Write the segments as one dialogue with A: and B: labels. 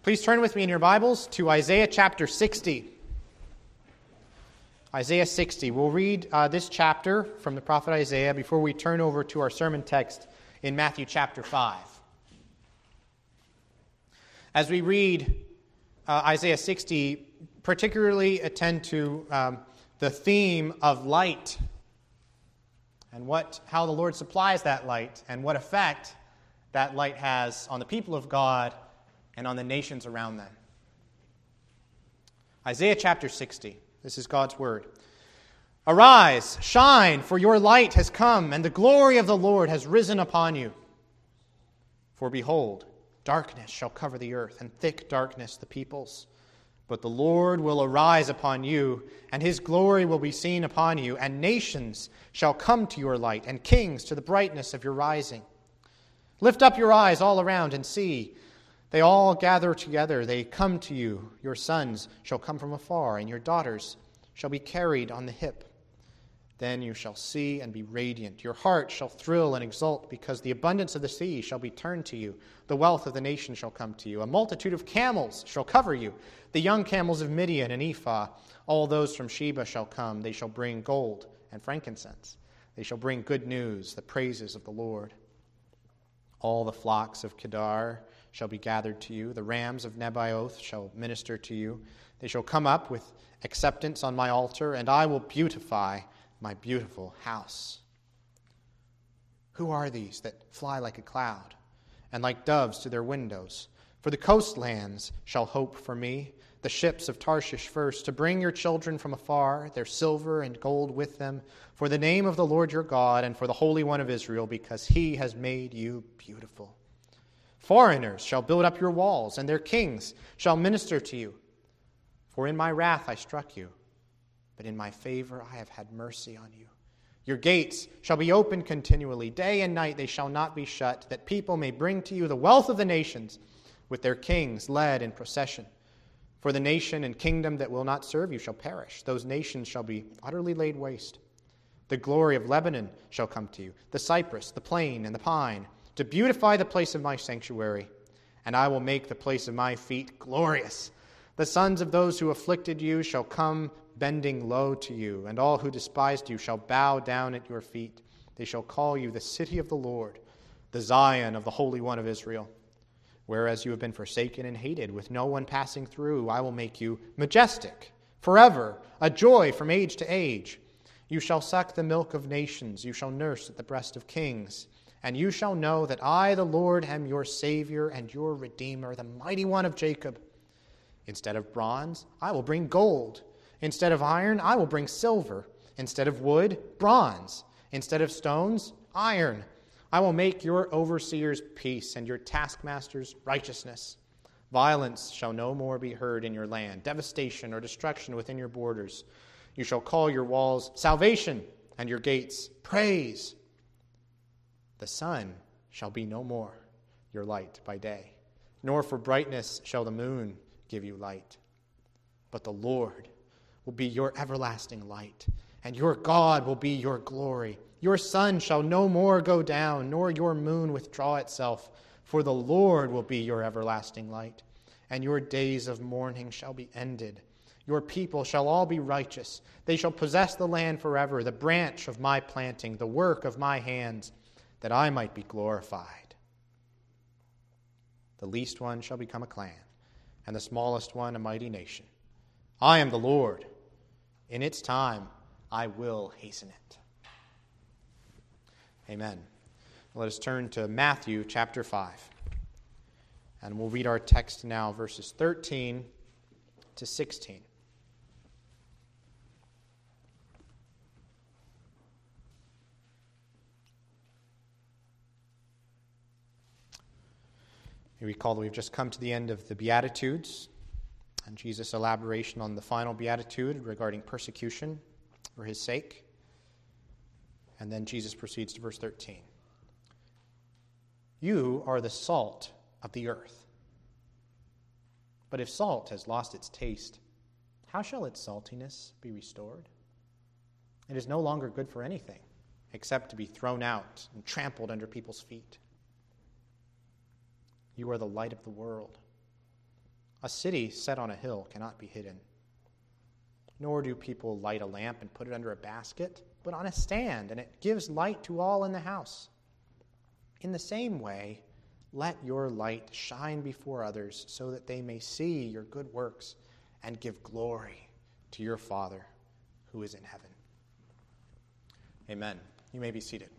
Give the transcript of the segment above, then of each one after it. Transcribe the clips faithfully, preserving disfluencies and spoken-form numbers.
A: Please turn with me in your Bibles to Isaiah chapter sixty. Isaiah sixty. We'll read uh, this chapter from the prophet Isaiah before we turn over to our sermon text in Matthew chapter five. As we read uh, Isaiah sixty, particularly attend to um, the theme of light and what, how the Lord supplies that light and what effect that light has on the people of God and on the nations around them. Isaiah chapter sixty. This is God's word. Arise, shine, for your light has come, and the glory of the Lord has risen upon you. For behold, darkness shall cover the earth, and thick darkness the peoples. But the Lord will arise upon you, and his glory will be seen upon you, and nations shall come to your light, and kings to the brightness of your rising. Lift up your eyes all around and see. They all gather together. They come to you. Your sons shall come from afar, and your daughters shall be carried on the hip. Then you shall see and be radiant. Your heart shall thrill and exult, because the abundance of the sea shall be turned to you. The wealth of the nation shall come to you. A multitude of camels shall cover you. The young camels of Midian and Ephah. All those from Sheba shall come. They shall bring gold and frankincense. They shall bring good news, the praises of the Lord. All the flocks of Kedar shall be gathered to you. The rams of Nebaioth shall minister to you. They shall come up with acceptance on my altar, and I will beautify my beautiful house. Who are these that fly like a cloud, and like doves to their windows? For the coastlands shall hope for me, the ships of Tarshish first, to bring your children from afar, their silver and gold with them, for the name of the Lord your God, and for the Holy One of Israel, because he has made you beautiful. Foreigners shall build up your walls, and their kings shall minister to you. For in my wrath I struck you, but in my favor I have had mercy on you. Your gates shall be open continually. Day and night they shall not be shut, that people may bring to you the wealth of the nations, with their kings led in procession. For the nation and kingdom that will not serve you shall perish. Those nations shall be utterly laid waste. The glory of Lebanon shall come to you, the cypress, the plane, and the pine, to beautify the place of my sanctuary, and I will make the place of my feet glorious. The sons of those who afflicted you shall come bending low to you, and all who despised you shall bow down at your feet. They shall call you the city of the Lord, the Zion of the Holy One of Israel. Whereas you have been forsaken and hated, with no one passing through, I will make you majestic, forever, a joy from age to age. You shall suck the milk of nations, you shall nurse at the breast of kings. And you shall know that I, the Lord, am your Savior and your Redeemer, the mighty one of Jacob. Instead of bronze, I will bring gold. Instead of iron, I will bring silver. Instead of wood, bronze. Instead of stones, iron. I will make your overseers peace and your taskmasters righteousness. Violence shall no more be heard in your land, devastation or destruction within your borders. You shall call your walls salvation and your gates praise. The sun shall be no more your light by day, nor for brightness shall the moon give you light. But the Lord will be your everlasting light, and your God will be your glory. Your sun shall no more go down, nor your moon withdraw itself, for the Lord will be your everlasting light, and your days of mourning shall be ended. Your people shall all be righteous. They shall possess the land forever, the branch of my planting, the work of my hands, that I might be glorified. The least one shall become a clan, and the smallest one a mighty nation. I am the Lord. In its time I will hasten it. Amen. Let us turn to Matthew chapter five. And we'll read our text now, verses thirteen to sixteen. You recall that we've just come to the end of the Beatitudes and Jesus' elaboration on the final Beatitude regarding persecution for his sake. And then Jesus proceeds to verse thirteen. You are the salt of the earth. But if salt has lost its taste, how shall its saltiness be restored? It is no longer good for anything except to be thrown out and trampled under people's feet. You are the light of the world. A city set on a hill cannot be hidden. Nor do people light a lamp and put it under a basket, but on a stand, and it gives light to all in the house. In the same way, let your light shine before others, so that they may see your good works and give glory to your Father who is in heaven. Amen. You may be seated.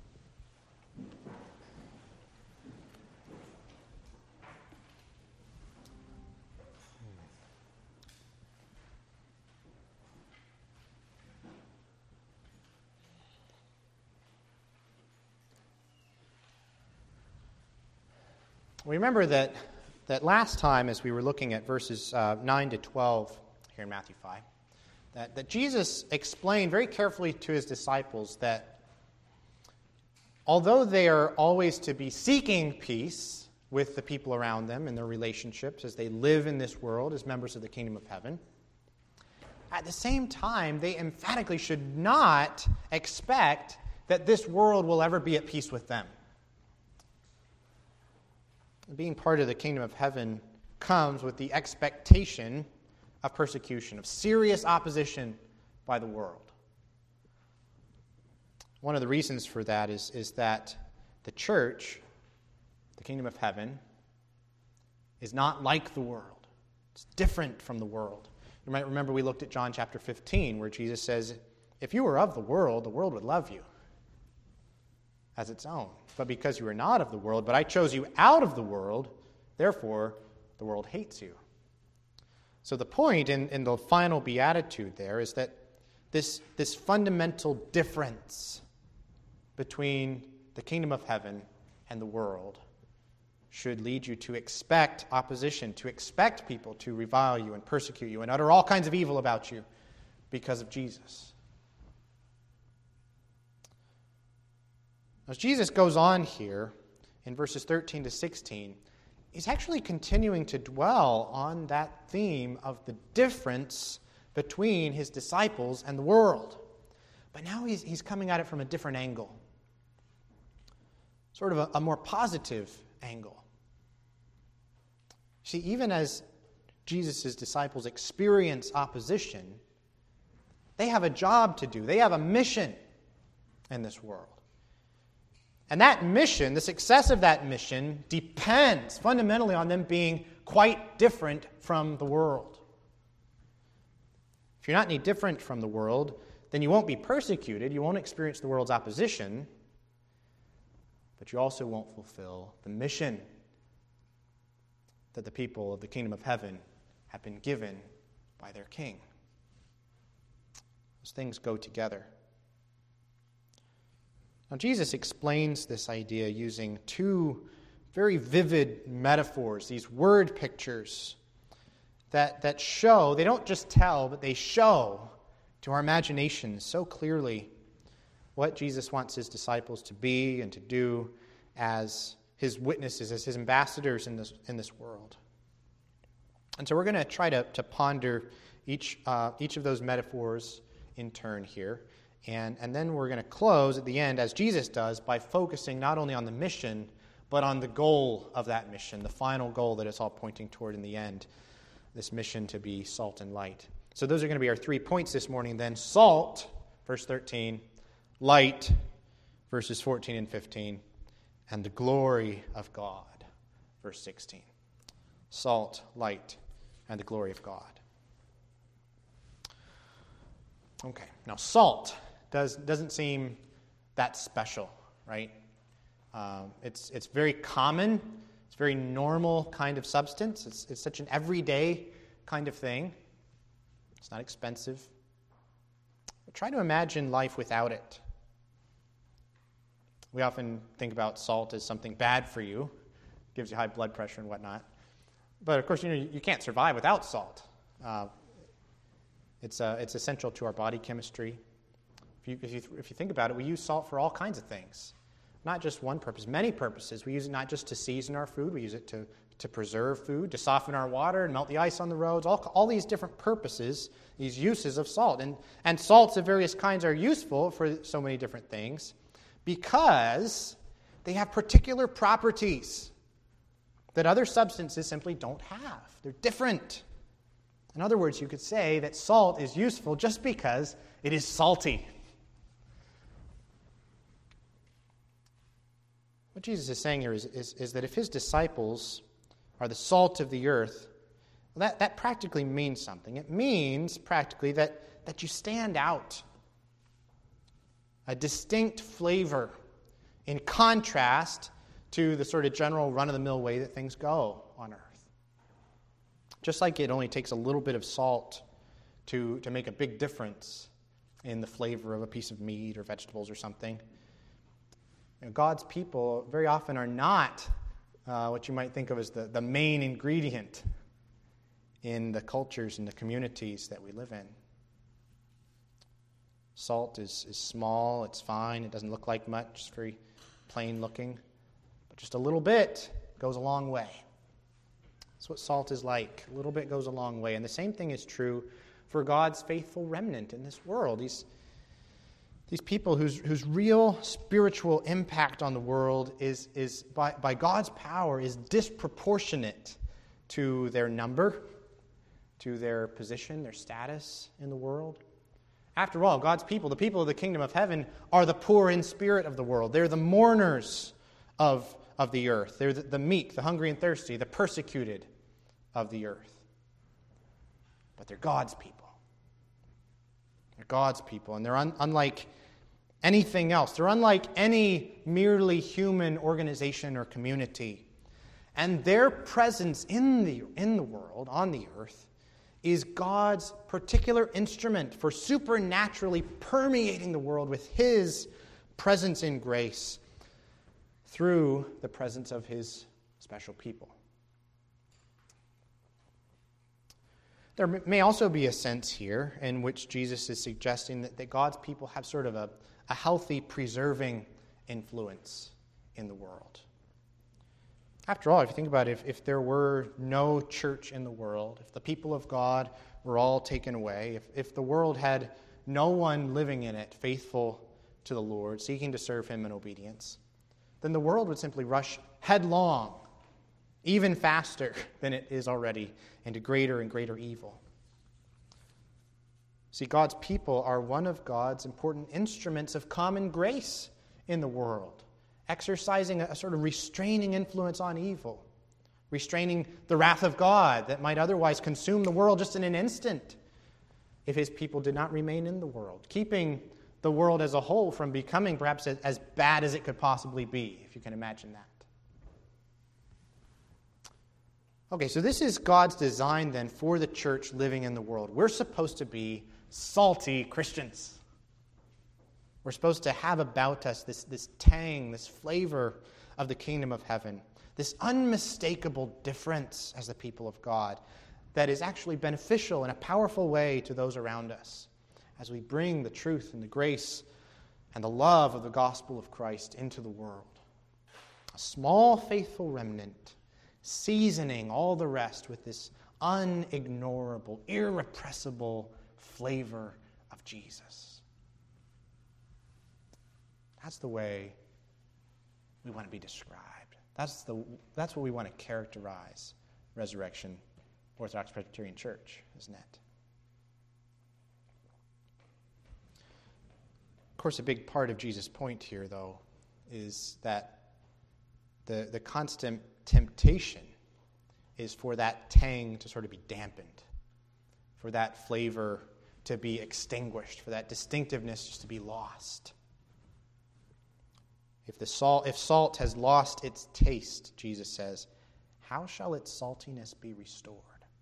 A: Remember that, that last time, as we were looking at verses uh, nine to twelve here in Matthew five, that, that Jesus explained very carefully to his disciples that although they are always to be seeking peace with the people around them and their relationships as they live in this world as members of the kingdom of heaven, at the same time, they emphatically should not expect that this world will ever be at peace with them. Being part of the kingdom of heaven comes with the expectation of persecution, of serious opposition by the world. One of the reasons for that is, is that the church, the kingdom of heaven, is not like the world. It's different from the world. You might remember we looked at John chapter fifteen, where Jesus says, if you were of the world, the world would love you as its own. But because you are not of the world, but I chose you out of the world, therefore the world hates you. So the point in, in the final beatitude there is that this, this fundamental difference between the kingdom of heaven and the world should lead you to expect opposition, to expect people to revile you and persecute you and utter all kinds of evil about you because of Jesus. As Jesus goes on here in verses thirteen to sixteen, he's actually continuing to dwell on that theme of the difference between his disciples and the world. But now he's, he's coming at it from a different angle, sort of a, a more positive angle. See, even as Jesus' disciples experience opposition, they have a job to do. They have a mission in this world. And that mission, the success of that mission, depends fundamentally on them being quite different from the world. If you're not any different from the world, then you won't be persecuted, you won't experience the world's opposition, but you also won't fulfill the mission that the people of the kingdom of heaven have been given by their King. Those things go together. Now, Jesus explains this idea using two very vivid metaphors, these word pictures that, that show, they don't just tell, but they show to our imagination so clearly what Jesus wants his disciples to be and to do as his witnesses, as his ambassadors in this, in this world. And so we're going to try to, to ponder each, uh, each of those metaphors in turn here. And, and then we're going to close at the end, as Jesus does, by focusing not only on the mission, but on the goal of that mission, the final goal that it's all pointing toward in the end, this mission to be salt and light. So those are going to be our three points this morning then. Salt, verse thirteen, light, verses fourteen and fifteen, and the glory of God, verse sixteen. Salt, light, and the glory of God. Okay, now salt does, doesn't seem that special, right? Um, it's, it's very common. It's a very normal kind of substance. It's, it's such an everyday kind of thing. It's not expensive. But try to imagine life without it. We often think about salt as something bad for you. It gives you high blood pressure and whatnot. But of course, you know, you can't survive without salt. Uh, It's uh, it's essential to our body chemistry. If you, if you if you think about it, we use salt for all kinds of things, not just one purpose, many purposes. We use it not just to season our food, we use it to, to preserve food, to soften our water and melt the ice on the roads, all, all these different purposes, these uses of salt. And, and salts of various kinds are useful for so many different things because they have particular properties that other substances simply don't have. They're different. In other words, you could say that salt is useful just because it is salty. What Jesus is saying here is, is, is that if his disciples are the salt of the earth, well, that, that practically means something. It means practically that, that you stand out. A distinct flavor in contrast to the sort of general run-of-the-mill way that things go on earth. Just like it only takes a little bit of salt to, to make a big difference in the flavor of a piece of meat or vegetables or something. You know, God's people very often are not uh, what you might think of as the, the main ingredient in the cultures and the communities that we live in. Salt is, is small, it's fine, it doesn't look like much, it's very plain looking. But just a little bit goes a long way. That's what salt is like. A little bit goes a long way. And the same thing is true for God's faithful remnant in this world. These, these people whose, whose real spiritual impact on the world is, is by, by God's power is disproportionate to their number, to their position, their status in the world. After all, God's people, the people of the kingdom of heaven, are the poor in spirit of the world. They're the mourners of, of the earth. They're the, the meek, the hungry and thirsty, the persecuted of the earth. But they're God's people. They're God's people, and they're un, unlike anything else. They're unlike any merely human organization or community. And their presence in the, in the world, on the earth, is God's particular instrument for supernaturally permeating the world with his presence in grace through the presence of his special people. There may also be a sense here in which Jesus is suggesting that, that God's people have sort of a, a healthy, preserving influence in the world. After all, if you think about it, if, if there were no church in the world, if the people of God were all taken away, if, if the world had no one living in it faithful to the Lord, seeking to serve him in obedience, then the world would simply rush headlong, even faster than it is already, into greater and greater evil. See, God's people are one of God's important instruments of common grace in the world, exercising a sort of restraining influence on evil, restraining the wrath of God that might otherwise consume the world just in an instant if his people did not remain in the world, keeping the world as a whole from becoming perhaps as bad as it could possibly be, if you can imagine that. Okay, so this is God's design then for the church living in the world. We're supposed to be salty Christians. We're supposed to have about us this, this tang, this flavor of the kingdom of heaven, this unmistakable difference as the people of God that is actually beneficial in a powerful way to those around us as we bring the truth and the grace and the love of the gospel of Christ into the world. A small, faithful remnant seasoning all the rest with this unignorable, irrepressible flavor of Jesus. That's the way we want to be described. That's the that's what we want to characterize Resurrection Orthodox Presbyterian Church, isn't it? Of course, a big part of Jesus' point here, though, is that the, the constant temptation is for that tang to sort of be dampened, for that flavor to be extinguished, for that distinctiveness just to be lost. If the salt, if salt has lost its taste, Jesus says, how shall its saltiness be restored?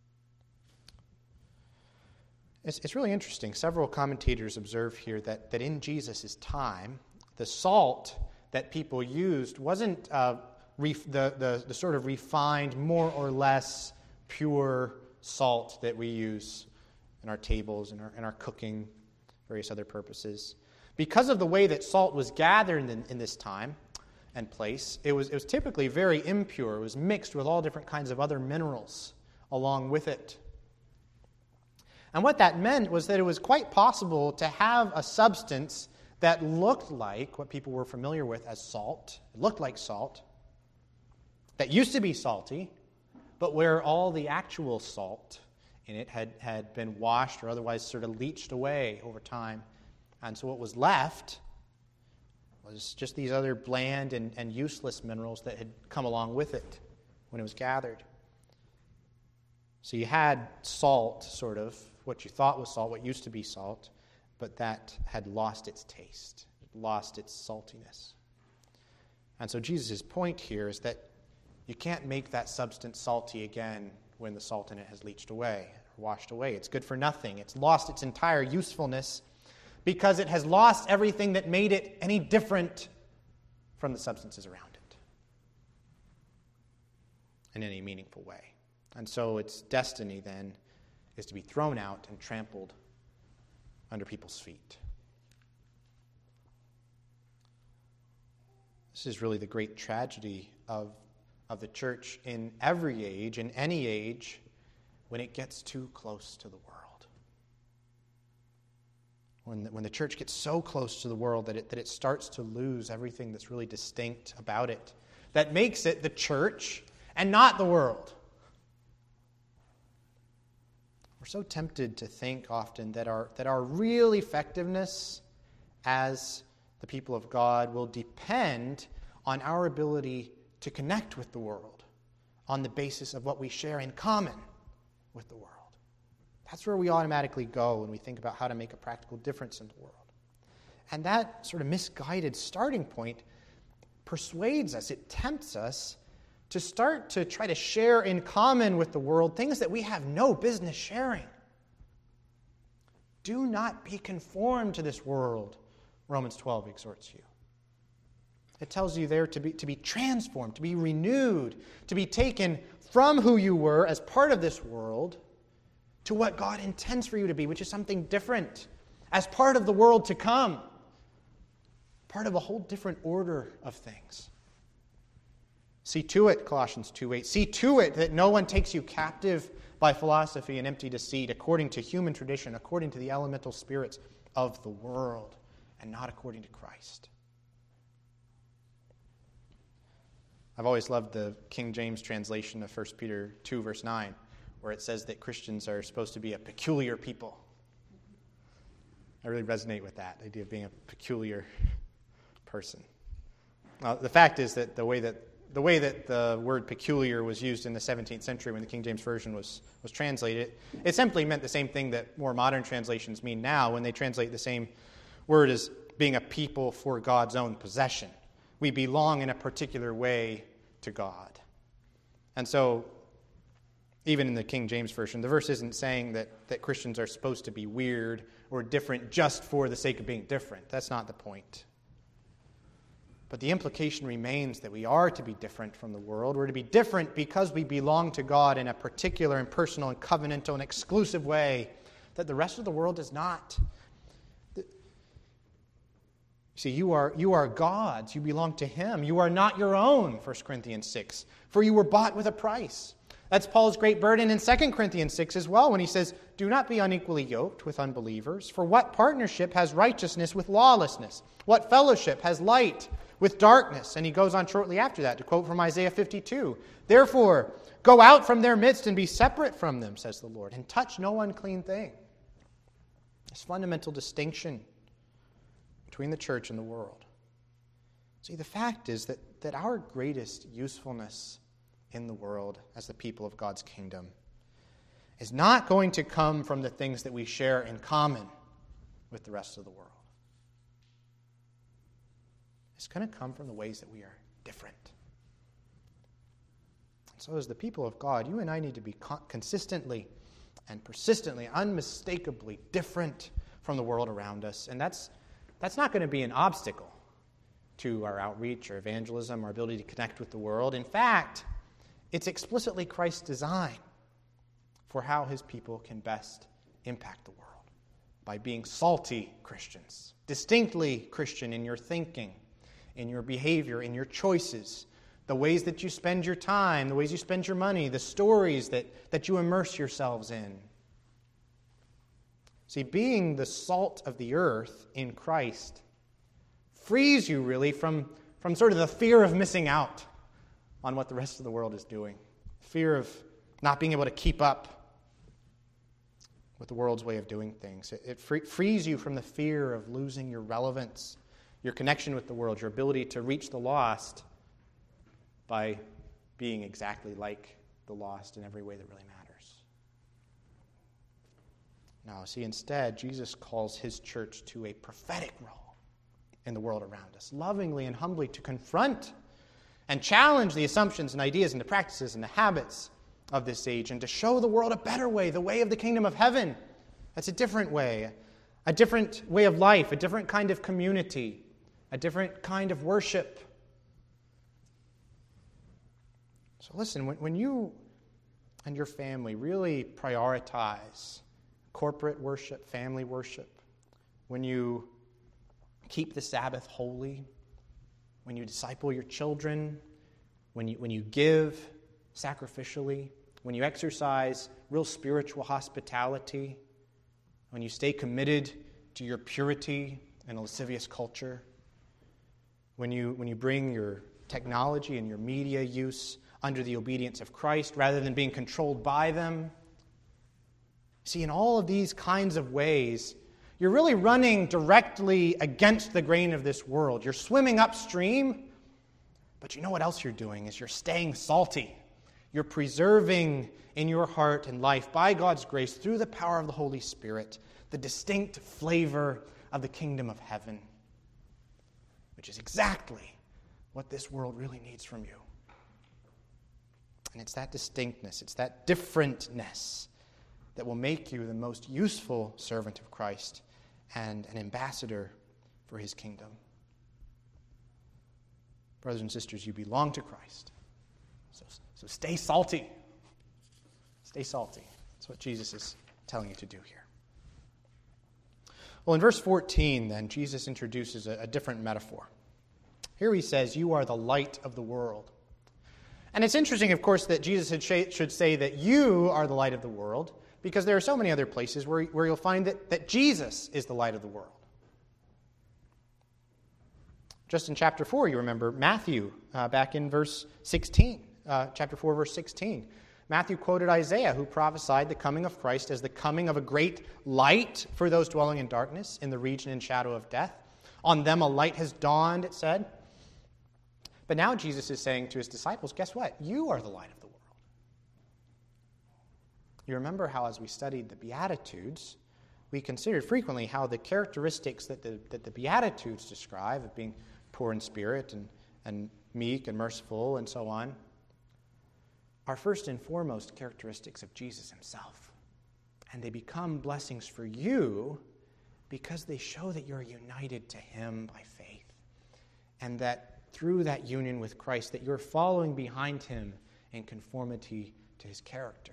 A: It's, it's really interesting. Several commentators observe here that, that in Jesus' time, the salt that people used wasn't uh, ref, the, the, the sort of refined, more or less pure salt that we use in our tables, in our, in our cooking, various other purposes. Because of the way that salt was gathered in, in this time and place, it was, it was typically very impure. It was mixed with all different kinds of other minerals along with it. And what that meant was that it was quite possible to have a substance that looked like what people were familiar with as salt. It looked like salt, that used to be salty, but where all the actual salt in it had, had been washed or otherwise sort of leached away over time. And so what was left was just these other bland and, and useless minerals that had come along with it when it was gathered. So you had salt, sort of, what you thought was salt, what used to be salt, but that had lost its taste, lost its saltiness. And so Jesus' point here is that you can't make that substance salty again when the salt in it has leached away or washed away. It's good for nothing. It's lost its entire usefulness because it has lost everything that made it any different from the substances around it in any meaningful way. And so its destiny then is to be thrown out and trampled under people's feet. This is really the great tragedy of, of the church in every age, in any age, when it gets too close to the world. When the, when the church gets so close to the world that it, that it starts to lose everything that's really distinct about it, that makes it the church and not the world. We're so tempted to think often that our, that our real effectiveness as the people of God will depend on our ability to connect with the world on the basis of what we share in common with the world. That's where we automatically go when we think about how to make a practical difference in the world. And that sort of misguided starting point persuades us, it tempts us to start to try to share in common with the world things that we have no business sharing. Do not be conformed to this world, Romans twelve exhorts you. It tells you there to be, to be transformed, to be renewed, to be taken from who you were as part of this world to what God intends for you to be, which is something different, as part of the world to come, part of a whole different order of things. See to it, Colossians two eight, see to it that no one takes you captive by philosophy and empty deceit, according to human tradition, according to the elemental spirits of the world, and not according to Christ. I've always loved the King James translation of First Peter two, verse nine, where it says that Christians are supposed to be a peculiar people. I really resonate with that idea of being a peculiar person. Now, the fact is that the way that the way that the word peculiar was used in the seventeenth century when the King James Version was, was translated, it simply meant the same thing that more modern translations mean now when they translate the same word as being a people for God's own possession. We belong in a particular way to God. And so, even in the King James Version, the verse isn't saying that, that Christians are supposed to be weird or different just for the sake of being different. That's not the point. But the implication remains that we are to be different from the world. We're to be different because we belong to God in a particular and personal and covenantal and exclusive way that the rest of the world does not. See, you are, you are God's. You belong to Him. You are not your own, First Corinthians six, for you were bought with a price. That's Paul's great burden in Second Corinthians six as well when he says, do not be unequally yoked with unbelievers, for what partnership has righteousness with lawlessness? What fellowship has light with darkness? And he goes on shortly after that to quote from Isaiah fifty-two. Therefore, go out from their midst and be separate from them, says the Lord, and touch no unclean thing. This fundamental distinction between the church and the world. See, the fact is that, that our greatest usefulness in the world as the people of God's kingdom is not going to come from the things that we share in common with the rest of the world. It's going to come from the ways that we are different. So as the people of God, you and I need to be consistently and persistently, unmistakably different from the world around us. And that's that's not going to be an obstacle to our outreach or evangelism, our ability to connect with the world. In fact, it's explicitly Christ's design for how His people can best impact the world by being salty Christians, distinctly Christian in your thinking, in your behavior, in your choices, the ways that you spend your time, the ways you spend your money, the stories that, that you immerse yourselves in. See, being the salt of the earth in Christ frees you really from, from sort of the fear of missing out on what the rest of the world is doing. Fear of not being able to keep up with the world's way of doing things. It, it free, frees you from the fear of losing your relevance, your connection with the world, your ability to reach the lost by being exactly like the lost in every way that really matters. Now, see, instead, Jesus calls his church to a prophetic role in the world around us, lovingly and humbly to confront and challenge the assumptions and ideas and the practices and the habits of this age, and to show the world a better way, the way of the kingdom of heaven. That's a different way, a different way of life, a different kind of community, a different kind of worship. So listen, when, when you and your family really prioritize corporate worship, family worship, when you keep the Sabbath holy, when you disciple your children, when you, when you give sacrificially, when you exercise real spiritual hospitality, when you stay committed to your purity in a lascivious culture, when you, when you bring your technology and your media use under the obedience of Christ rather than being controlled by them. See, in all of these kinds of ways, you're really running directly against the grain of this world. You're swimming upstream, but you know what else you're doing is you're staying salty. You're preserving in your heart and life, by God's grace, through the power of the Holy Spirit, the distinct flavor of the kingdom of heaven, which is exactly what this world really needs from you. And it's that distinctness, it's that differentness that will make you the most useful servant of Christ and an ambassador for his kingdom. Brothers and sisters, you belong to Christ. So, so stay salty. Stay salty. That's what Jesus is telling you to do here. Well, in verse fourteen, then, Jesus introduces a, a different metaphor. Here he says, you are the light of the world. And it's interesting, of course, that Jesus should say that you are the light of the world, because there are so many other places where, where you'll find that, that Jesus is the light of the world. Just in chapter four, you remember Matthew, uh, back in verse sixteen, uh, chapter four, verse sixteen. Matthew quoted Isaiah, who prophesied the coming of Christ as the coming of a great light for those dwelling in darkness, in the region and shadow of death. On them a light has dawned, it said. But now Jesus is saying to his disciples, guess what? You are the light of the world. You remember how, as we studied the Beatitudes, we considered frequently how the characteristics that the, that the Beatitudes describe, of being poor in spirit and, and meek and merciful and so on, are first and foremost characteristics of Jesus himself. And they become blessings for you because they show that you're united to him by faith, and that through that union with Christ, that you're following behind him in conformity to his character.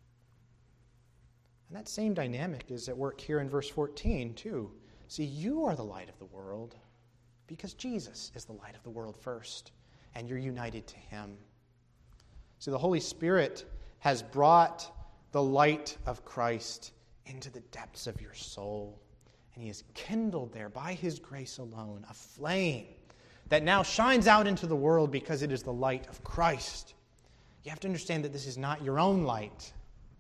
A: And that same dynamic is at work here in verse fourteen, too. See, you are the light of the world because Jesus is the light of the world first, and you're united to him. So the Holy Spirit has brought the light of Christ into the depths of your soul, and he has kindled there by his grace alone a flame that now shines out into the world because it is the light of Christ. You have to understand that this is not your own light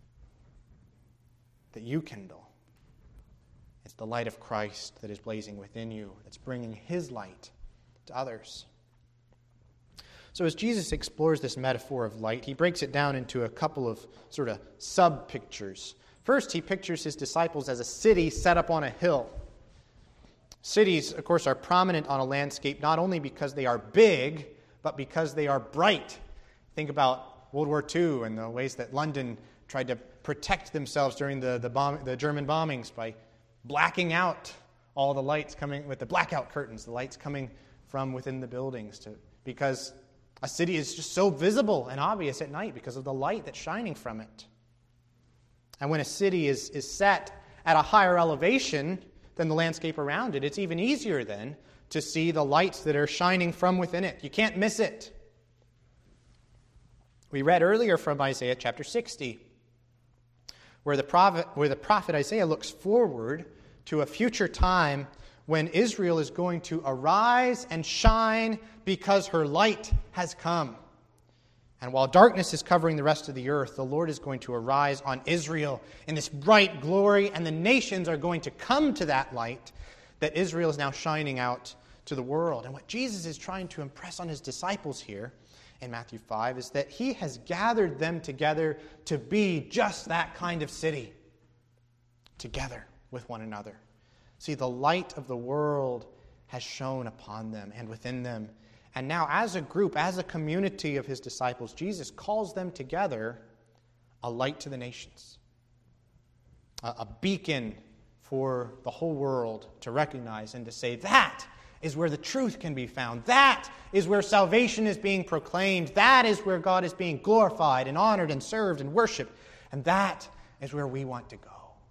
A: that you kindle. It's the light of Christ that is blazing within you, that's bringing his light to others. So as Jesus explores this metaphor of light, he breaks it down into a couple of sort of sub-pictures. First, he pictures his disciples as a city set up on a hill. Cities, of course, are prominent on a landscape not only because they are big, but because they are bright. Think about World War Two and the ways that London tried to protect themselves during the, the, bomb, the German bombings by blacking out all the lights coming, with the blackout curtains, the lights coming from within the buildings, to, because a city is just so visible and obvious at night because of the light that's shining from it. And when a city is, is set at a higher elevation than the landscape around it, it's even easier then to see the lights that are shining from within it. You can't miss it. We read earlier from Isaiah chapter sixty, where the prophet, where the prophet Isaiah looks forward to a future time when Israel is going to arise and shine because her light has come. And while darkness is covering the rest of the earth, the Lord is going to arise on Israel in this bright glory, and the nations are going to come to that light that Israel is now shining out to the world. And what Jesus is trying to impress on his disciples here in Matthew five is that he has gathered them together to be just that kind of city, together with one another. See, the light of the world has shone upon them and within them. And now, as a group, as a community of his disciples, Jesus calls them together a light to the nations, a, a beacon for the whole world to recognize and to say, that is where the truth can be found. That is where salvation is being proclaimed. That is where God is being glorified and honored and served and worshiped. And that is where we want to go.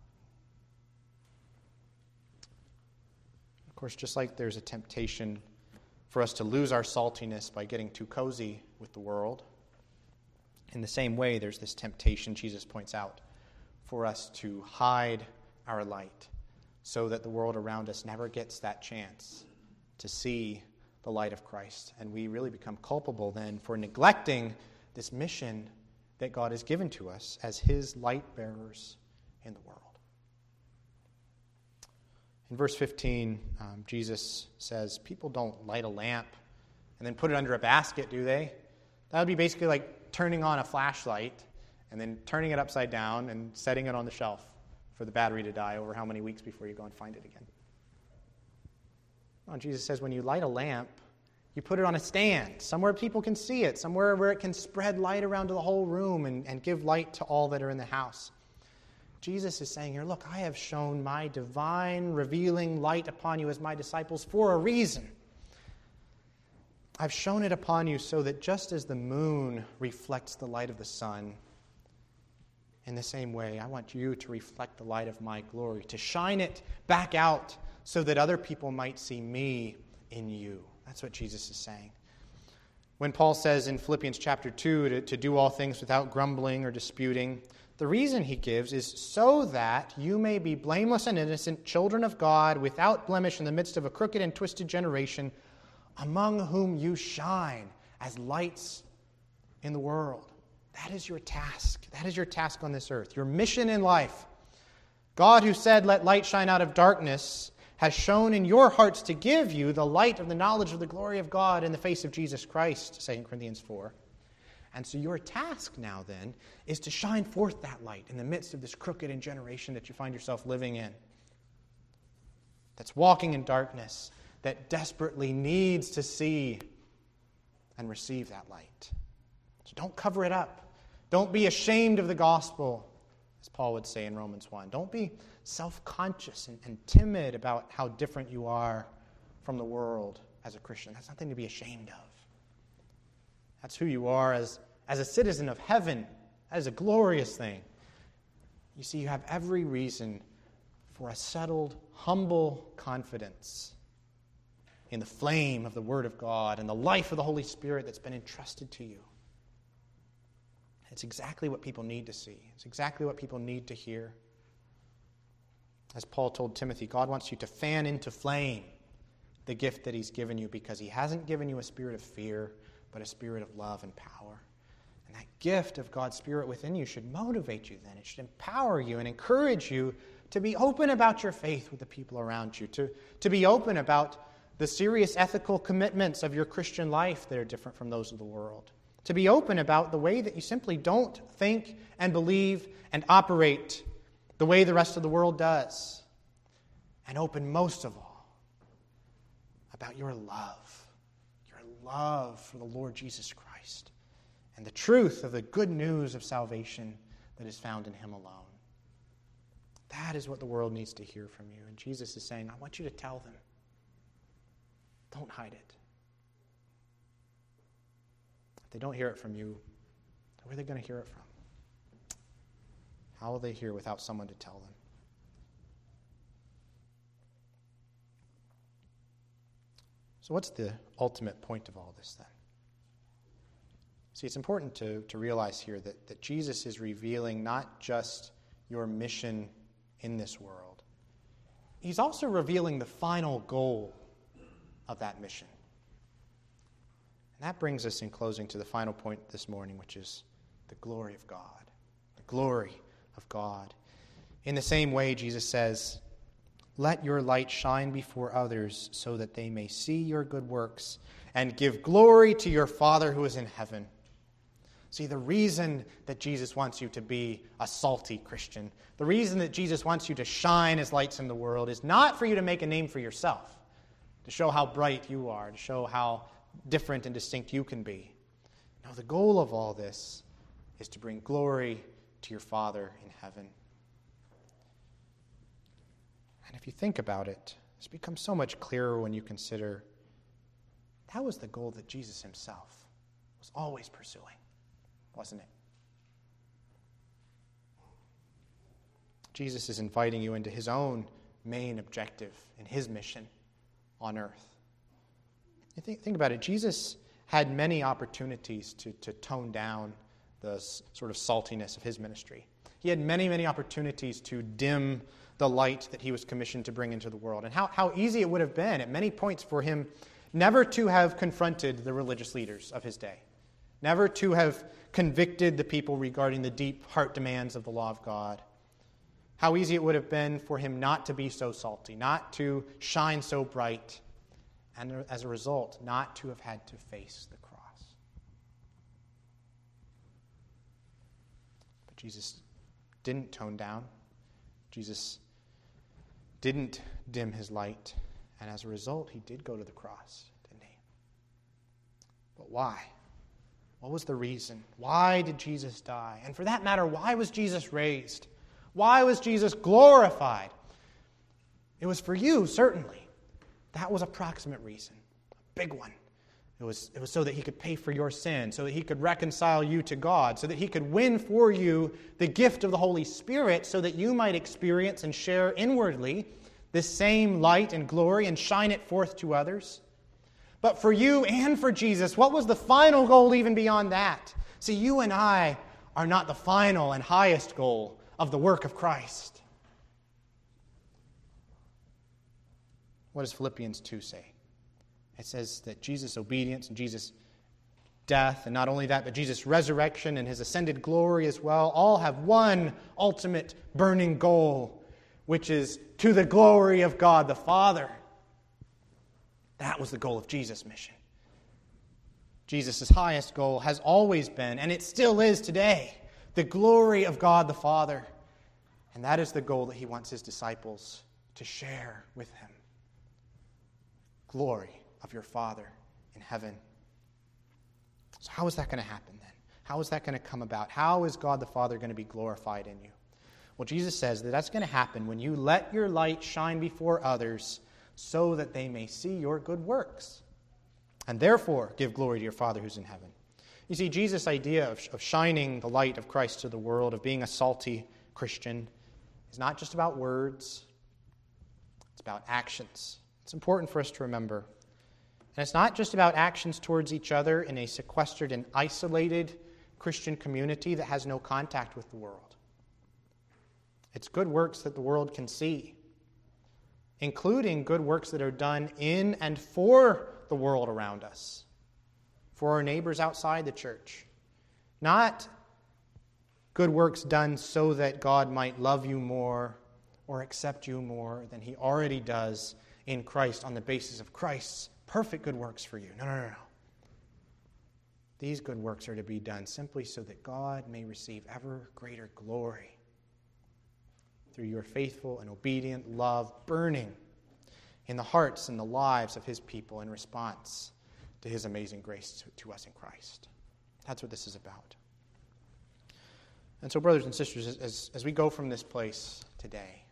A: Of course, just like there's a temptation for us to lose our saltiness by getting too cozy with the world, in the same way, there's this temptation, Jesus points out, for us to hide our light so that the world around us never gets that chance to see the light of Christ. And we really become culpable then for neglecting this mission that God has given to us as his light bearers in the world. In verse fifteen, um, Jesus says, people don't light a lamp and then put it under a basket, do they? That would be basically like turning on a flashlight and then turning it upside down and setting it on the shelf for the battery to die over how many weeks before you go and find it again. Well, Jesus says when you light a lamp, you put it on a stand, somewhere people can see it, somewhere where it can spread light around to the whole room and, and give light to all that are in the house. Jesus is saying here, look, I have shown my divine, revealing light upon you as my disciples for a reason. I've shown it upon you so that just as the moon reflects the light of the sun, in the same way, I want you to reflect the light of my glory, to shine it back out so that other people might see me in you. That's what Jesus is saying. When Paul says in Philippians chapter two to, to do all things without grumbling or disputing, the reason he gives is so that you may be blameless and innocent, children of God, without blemish in the midst of a crooked and twisted generation, among whom you shine as lights in the world. That is your task. That is your task on this earth, your mission in life. God, who said, let light shine out of darkness, has shown in your hearts to give you the light of the knowledge of the glory of God in the face of Jesus Christ, Second Corinthians four. And so your task now then is to shine forth that light in the midst of this crooked and generation that you find yourself living in, that's walking in darkness, that desperately needs to see and receive that light. So don't cover it up. Don't be ashamed of the gospel, as Paul would say in Romans one. Don't be self-conscious and, and timid about how different you are from the world as a Christian. That's nothing to be ashamed of. That's who you are as, as a citizen of heaven. That is a glorious thing. You see, you have every reason for a settled, humble confidence in the flame of the Word of God and the life of the Holy Spirit that's been entrusted to you. It's exactly what people need to see. It's exactly what people need to hear. As Paul told Timothy, God wants you to fan into flame the gift that he's given you because he hasn't given you a spirit of fear, but a spirit of love and power. And that gift of God's Spirit within you should motivate you then. It should empower you and encourage you to be open about your faith with the people around you, to, to be open about the serious ethical commitments of your Christian life that are different from those of the world, to be open about the way that you simply don't think and believe and operate the way the rest of the world does, and open most of all about your love, your love for the Lord Jesus Christ and the truth of the good news of salvation that is found in Him alone. That is what the world needs to hear from you. And Jesus is saying, I want you to tell them. Don't hide it. If they don't hear it from you, where are they going to hear it from? How will they hear without someone to tell them? So what's the ultimate point of all this then? See, it's important to, to realize here that, that Jesus is revealing not just your mission in this world. He's also revealing the final goal of that mission. That brings us in closing to the final point this morning, which is the glory of God. The glory of God. In the same way, Jesus says, "Let your light shine before others so that they may see your good works and give glory to your Father who is in heaven." See, the reason that Jesus wants you to be a salty Christian, the reason that Jesus wants you to shine as lights in the world is not for you to make a name for yourself, to show how bright you are, to show how different and distinct you can be. No, the goal of all this is to bring glory to your Father in heaven. And if you think about it, this becomes so much clearer when you consider that was the goal that Jesus himself was always pursuing, wasn't it? Jesus is inviting you into his own main objective in his mission on earth. You think, think about it. Jesus had many opportunities to, to tone down the s- sort of saltiness of his ministry. He had many, many opportunities to dim the light that he was commissioned to bring into the world. And how, how easy it would have been at many points for him never to have confronted the religious leaders of his day, never to have convicted the people regarding the deep heart demands of the law of God. How easy it would have been for him not to be so salty, not to shine so bright, and as a result, not to have had to face the cross. But Jesus didn't tone down. Jesus didn't dim his light. And as a result, he did go to the cross, didn't he? But why? What was the reason? Why did Jesus die? And for that matter, why was Jesus raised? Why was Jesus glorified? It was for you, certainly. That was a proximate reason, a big one. It was, it was so that he could pay for your sin, so that he could reconcile you to God, so that he could win for you the gift of the Holy Spirit, so that you might experience and share inwardly this same light and glory and shine it forth to others. But for you and for Jesus, what was the final goal even beyond that? See, you and I are not the final and highest goal of the work of Christ. What does Philippians two say? It says that Jesus' obedience and Jesus' death, and not only that, but Jesus' resurrection and his ascended glory as well, all have one ultimate burning goal, which is to the glory of God the Father. That was the goal of Jesus' mission. Jesus' highest goal has always been, and it still is today, the glory of God the Father. And that is the goal that he wants his disciples to share with him. Glory of your Father in heaven. So how is that going to happen then? How is that going to come about? How is God the Father going to be glorified in you? Well, Jesus says that that's going to happen when you let your light shine before others so that they may see your good works and therefore give glory to your Father who's in heaven. You see, Jesus' idea of, of shining the light of Christ to the world, of being a salty Christian, is not just about words. It's about actions. It's important for us to remember. And it's not just about actions towards each other in a sequestered and isolated Christian community that has no contact with the world. It's good works that the world can see, including good works that are done in and for the world around us, for our neighbors outside the church. Not good works done so that God might love you more or accept you more than he already does in Christ on the basis of Christ's perfect good works for you. No, no, no, no. These good works are to be done simply so that God may receive ever greater glory through your faithful and obedient love burning in the hearts and the lives of his people in response to his amazing grace to, to us in Christ. That's what this is about. And so, brothers and sisters, as, as we go from this place today,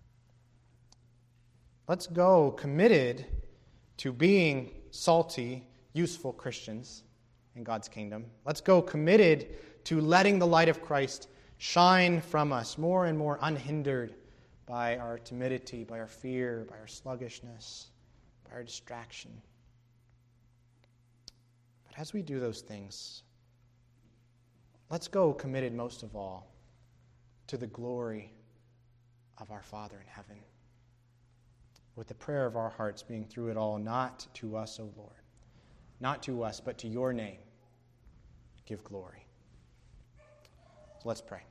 A: let's go committed to being salty, useful Christians in God's kingdom. Let's go committed to letting the light of Christ shine from us more and more unhindered by our timidity, by our fear, by our sluggishness, by our distraction. But as we do those things, let's go committed most of all to the glory of our Father in heaven, with the prayer of our hearts being through it all, not to us, O Lord, not to us, but to your name, give glory. So let's pray.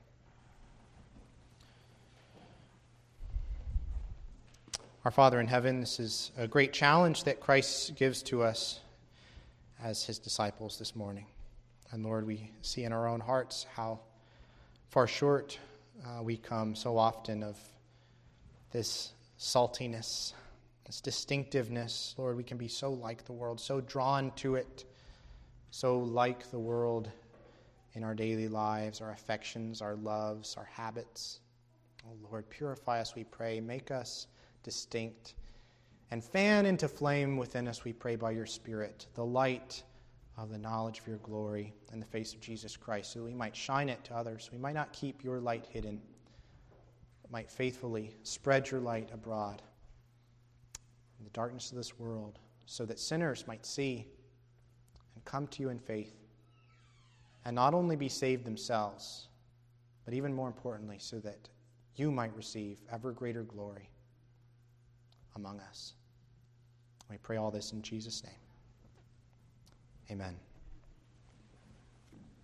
A: Our Father in heaven, this is a great challenge that Christ gives to us as his disciples this morning. And Lord, we see in our own hearts how far short uh, we come so often of this saltiness, this distinctiveness. Lord, we can be so like the world, so drawn to it, so like the world in our daily lives, our affections, our loves, our habits. Oh Lord, purify us, we pray. Make us distinct, and fan into flame within us, we pray, by your Spirit, the light of the knowledge of your glory in the face of Jesus Christ, so that we might shine it to others. We might not keep your light hidden, but might faithfully spread your light abroad in the darkness of this world, so that sinners might see and come to you in faith, and not only be saved themselves, but even more importantly, so that you might receive ever greater glory among us. We pray all this in Jesus' name. Amen.